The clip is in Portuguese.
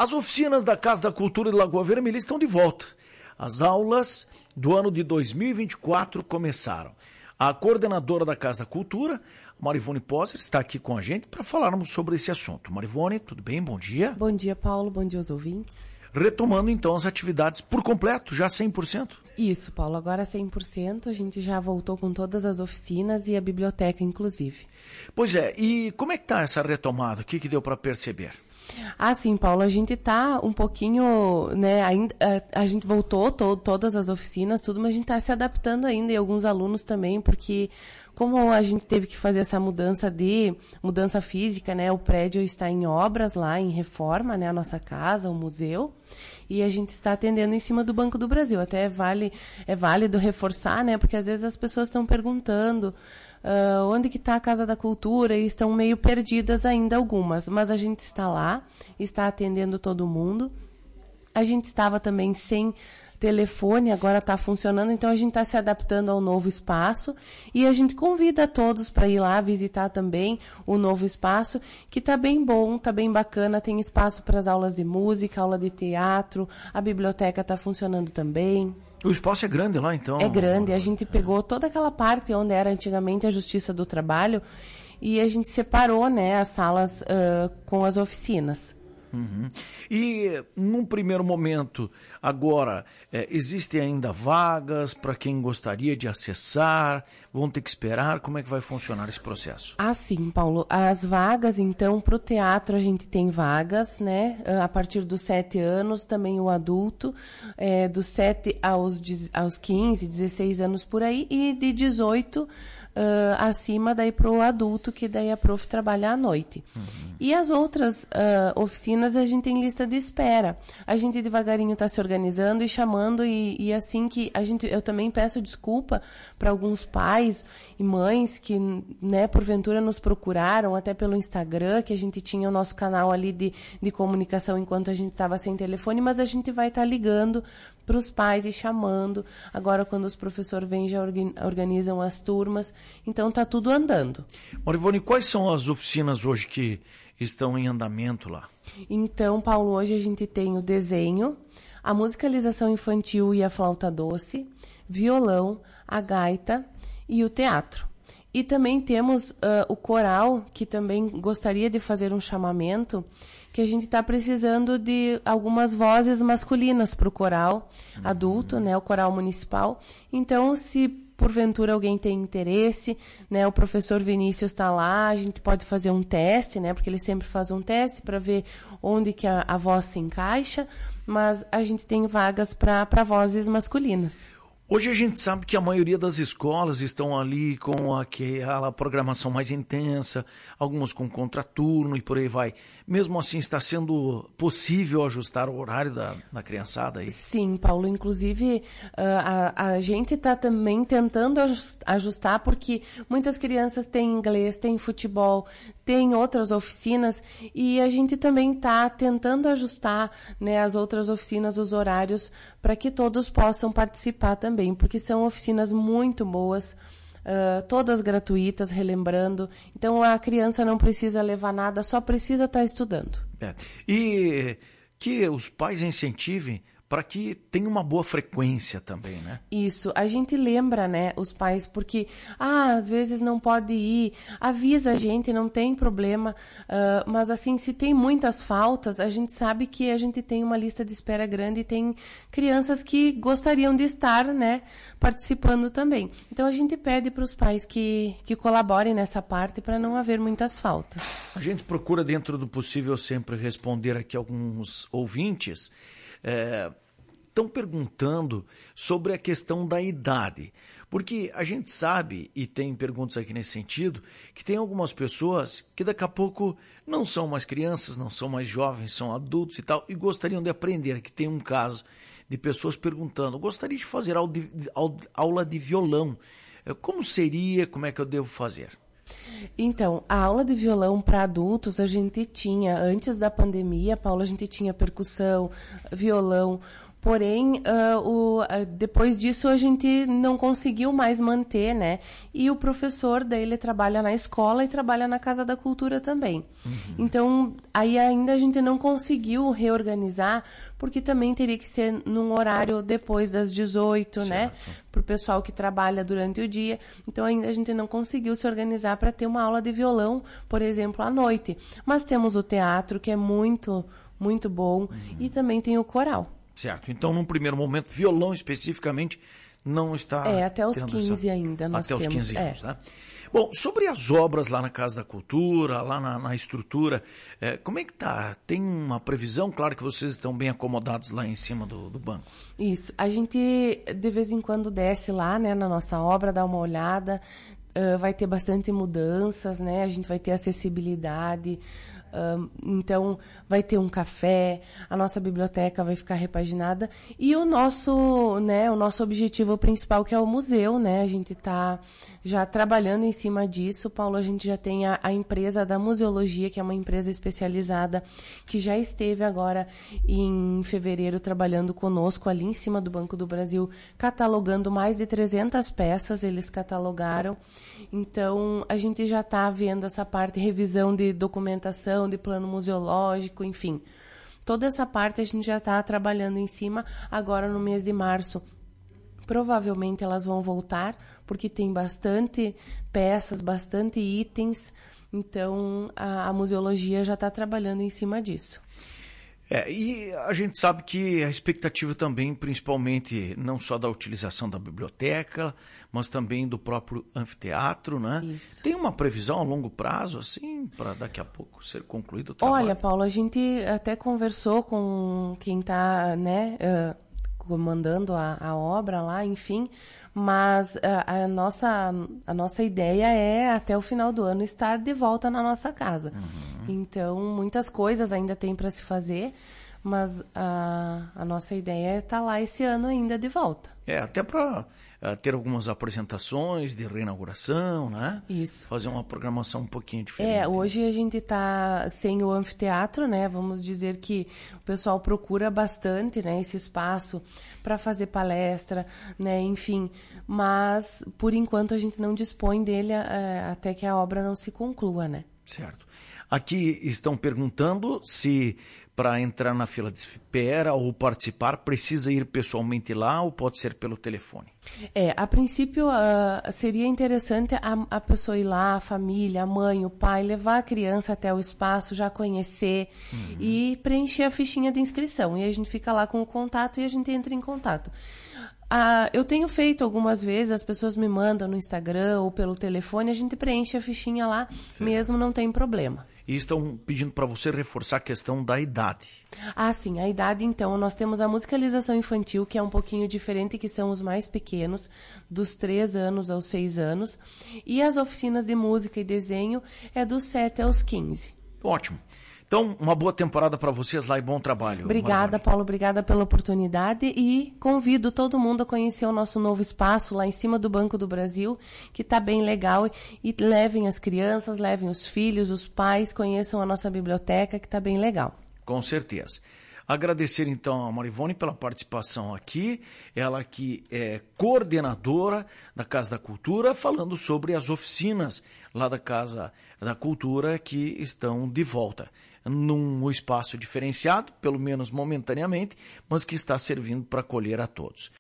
As oficinas da Casa da Cultura de Lagoa Vermelha estão de volta. As aulas do ano de 2024 começaram. A coordenadora da Casa da Cultura, Marivone Poser, está aqui com a gente para falarmos sobre esse assunto. Marivone, tudo bem? Bom dia. Bom dia, Paulo. Bom dia aos ouvintes. Retomando então as atividades por completo, já 100%? Isso, Paulo. Agora 100%. A gente já voltou com todas as oficinas e a biblioteca, inclusive. Pois é. E como é que está essa retomada? O que deu para perceber? Sim, Paulo, a gente tá um pouquinho, né, ainda, a gente voltou todas as oficinas, tudo, mas a gente tá se adaptando ainda, e alguns alunos também, porque como a gente teve que fazer essa mudança física, né, o prédio está em obras lá, em reforma, né, a nossa casa, o museu, e a gente está atendendo em cima do Banco do Brasil. Até é válido reforçar, né, porque às vezes as pessoas estão perguntando onde que está a Casa da Cultura e estão meio perdidas ainda algumas, mas a gente está lá, está atendendo todo mundo. A gente estava também sem telefone, agora está funcionando, então a gente está se adaptando ao novo espaço e a gente convida todos para ir lá visitar também o novo espaço, que está bem bom, está bem bacana, tem espaço para as aulas de música, aula de teatro, a biblioteca está funcionando também. O espaço é grande lá, então? É grande. A gente pegou toda aquela parte onde era antigamente a Justiça do Trabalho e a gente separou, né, as salas com as oficinas. Uhum. E, num primeiro momento, agora, existem ainda vagas para quem gostaria de acessar? Vão ter que esperar? Como é que vai funcionar esse processo? Sim, Paulo. As vagas, então, para o teatro a gente tem vagas, né? A partir dos 7 anos, também o adulto, dos 7 aos 15, 16 anos por aí, e de 18 acima daí para o adulto, que daí a prof trabalha à noite. Uhum. E as outras oficinas a gente tem lista de espera. A gente devagarinho está se organizando e chamando e assim que eu também peço desculpa para alguns pais e mães que, né, porventura nos procuraram até pelo Instagram, que a gente tinha o nosso canal ali de comunicação enquanto a gente estava sem telefone, mas a gente vai estar ligando para os pais e chamando. Agora, quando os professores vêm, já organizam as turmas. Então, está tudo andando. Marivone, quais são as oficinas hoje que estão em andamento lá? Então, Paulo, hoje a gente tem o desenho, a musicalização infantil e a flauta doce, violão, a gaita e o teatro. E também temos o coral, que também gostaria de fazer um chamamento, que a gente está precisando de algumas vozes masculinas para o coral adulto, né, o coral municipal. Então, se porventura alguém tem interesse, né, o professor Vinícius está lá, a gente pode fazer um teste, né, porque ele sempre faz um teste para ver onde que a voz se encaixa, mas a gente tem vagas para vozes masculinas. Hoje a gente sabe que a maioria das escolas estão ali com aquela programação mais intensa, algumas com contraturno e por aí vai. Mesmo assim, está sendo possível ajustar o horário da criançada aí? Sim, Paulo. Inclusive, a gente está também tentando ajustar, porque muitas crianças têm inglês, têm futebol, têm outras oficinas, e a gente também está tentando ajustar, né, as outras oficinas, os horários, para que todos possam participar também, porque são oficinas muito boas, todas gratuitas, relembrando. Então, a criança não precisa levar nada, só precisa estar estudando. E que os pais incentivem para que tenha uma boa frequência também, né? Isso, a gente lembra, né, os pais, porque, às vezes não pode ir, avisa a gente, não tem problema, mas assim, se tem muitas faltas, a gente sabe que a gente tem uma lista de espera grande e tem crianças que gostariam de estar, né, participando também. Então a gente pede para os pais que colaborem nessa parte para não haver muitas faltas. A gente procura, dentro do possível, sempre responder aqui alguns ouvintes. Estão perguntando sobre a questão da idade, porque a gente sabe, e tem perguntas aqui nesse sentido, que tem algumas pessoas que daqui a pouco não são mais crianças, não são mais jovens, são adultos e tal, e gostariam de aprender. Aqui tem um caso de pessoas perguntando: gostaria de fazer aula de violão, como seria, como é que eu devo fazer? Então, a aula de violão para adultos a gente tinha, antes da pandemia, Paulo, a gente tinha percussão, violão, Porém, depois disso a gente não conseguiu mais manter, né? E o professor daí ele trabalha na escola e trabalha na Casa da Cultura também. Então, aí ainda a gente não conseguiu reorganizar, porque também teria que ser num horário depois das 18, né? Para o pessoal que trabalha durante o dia. Então, ainda a gente não conseguiu se organizar para ter uma aula de violão, por exemplo, à noite. Mas temos o teatro, que é muito, muito bom, e também tem o coral. Certo. Então, num primeiro momento, violão especificamente não está... até os 15 ainda nós temos. Até os 15 anos, né? Bom, sobre as obras lá na Casa da Cultura, lá na estrutura, como é que tá? Tem uma previsão? Claro que vocês estão bem acomodados lá em cima do banco. Isso. A gente, de vez em quando, desce lá, né, na nossa obra, dá uma olhada. Vai ter bastante mudanças, né? A gente vai ter acessibilidade. Então, vai ter um café, a nossa biblioteca vai ficar repaginada. E o nosso objetivo principal, que é o museu, né? A gente está já trabalhando em cima disso. Paulo, a gente já tem a empresa da museologia, que é uma empresa especializada, que já esteve agora em fevereiro trabalhando conosco ali em cima do Banco do Brasil, catalogando mais de 300 peças, eles catalogaram. Então, a gente já está vendo essa parte, revisão de documentação, de plano museológico, enfim. Toda essa parte a gente já está trabalhando em cima. Agora, no mês de março, provavelmente elas vão voltar, porque tem bastante peças, bastante itens. Então, a museologia já está trabalhando em cima disso. E a gente sabe que a expectativa também, principalmente, não só da utilização da biblioteca, mas também do próprio anfiteatro, né? Isso. Tem uma previsão a longo prazo, assim, para daqui a pouco ser concluído o trabalho? Olha, Paulo, a gente até conversou com quem está, né, comandando a obra lá, enfim, mas a nossa ideia é, até o final do ano, estar de volta na nossa casa. Então, muitas coisas ainda tem para se fazer, mas a nossa ideia é estar lá esse ano ainda de volta. Até para ter algumas apresentações de reinauguração, né? Isso. Fazer uma programação um pouquinho diferente. Hoje a gente está sem o anfiteatro, né? Vamos dizer que o pessoal procura bastante, né, esse espaço para fazer palestra, né? Enfim, mas por enquanto a gente não dispõe dele até que a obra não se conclua, né? Certo. Aqui estão perguntando se para entrar na fila de espera ou participar precisa ir pessoalmente lá ou pode ser pelo telefone. A princípio seria interessante a pessoa ir lá, a família, a mãe, o pai, levar a criança até o espaço, já conhecer e preencher a fichinha de inscrição. E a gente fica lá com o contato e a gente entra em contato. Eu tenho feito algumas vezes, as pessoas me mandam no Instagram ou pelo telefone, a gente preenche a fichinha lá, mesmo não tem problema. E estão pedindo para você reforçar a questão da idade. Sim, a idade, então, nós temos a musicalização infantil, que é um pouquinho diferente, que são os mais pequenos, dos 3 anos aos 6 anos, e as oficinas de música e desenho é dos 7 aos 15. Ótimo. Então, uma boa temporada para vocês lá e bom trabalho. Obrigada, Marivone. Paulo, obrigada pela oportunidade e convido todo mundo a conhecer o nosso novo espaço lá em cima do Banco do Brasil, que está bem legal, e levem as crianças, levem os filhos, os pais, conheçam a nossa biblioteca, que está bem legal. Com certeza. Agradecer então a Marivone pela participação aqui, ela que é coordenadora da Casa da Cultura, falando sobre as oficinas lá da Casa da Cultura que estão de volta num espaço diferenciado, pelo menos momentaneamente, mas que está servindo para acolher a todos.